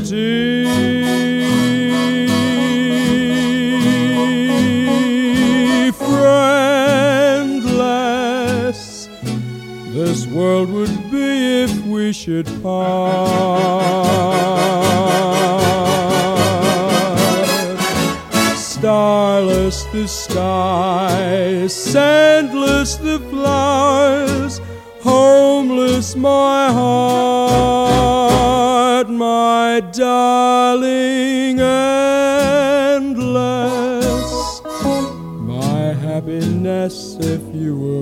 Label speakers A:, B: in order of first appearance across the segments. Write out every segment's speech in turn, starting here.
A: eternity. Friendless, this world would be if we should part. Starless the sky, sandless the flowers, homeless my heart, my darling, endless my happiness if you were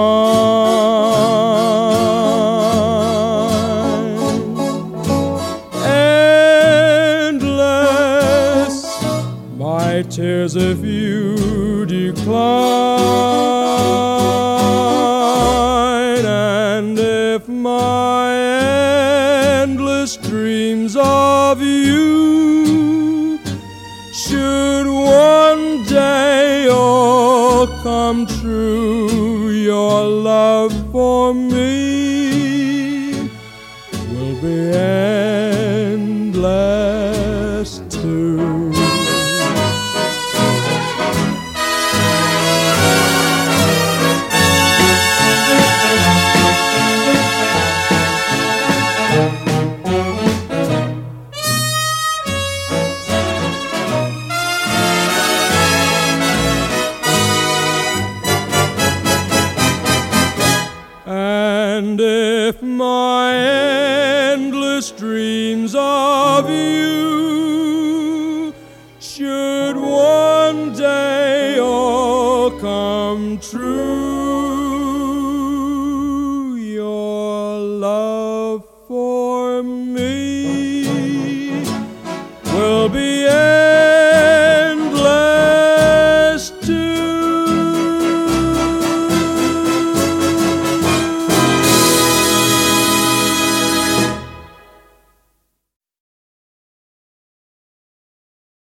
A: mine. Endless my tears if you decline, and if my endless dreams of you should one day all come true, your love for me will be endless too. And if my endless dreams of you should one day all come true,